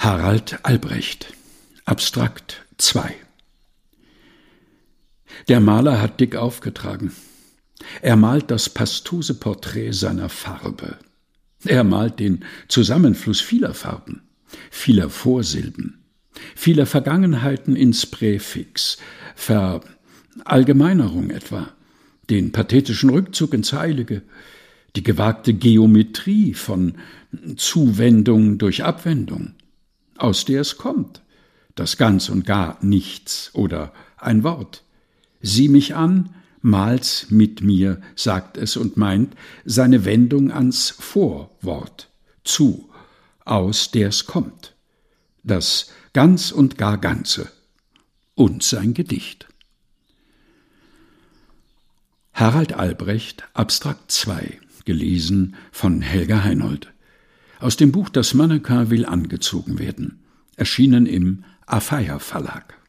Harald Albrecht, Abstrakt 2. Der Maler hat dick aufgetragen. Er malt das pastose Porträt seiner Farbe. Er malt den Zusammenfluss vieler Farben, vieler Vorsilben, vieler Vergangenheiten ins Präfix, Verallgemeinerung etwa, den pathetischen Rückzug ins Heilige, die gewagte Geometrie von Zuwendung durch Abwendung, aus der es kommt, das ganz und gar Nichts oder ein Wort. Sieh mich an, mal's mit mir, sagt es und meint seine Wendung ans Vorwort, zu, aus der's kommt, das ganz und gar Ganze und sein Gedicht. Harald Albrecht, Abstrakt 2, gelesen von Helga Heinold. Aus dem Buch Das Mannequin will angezogen werden, erschienen im Afeier Verlag.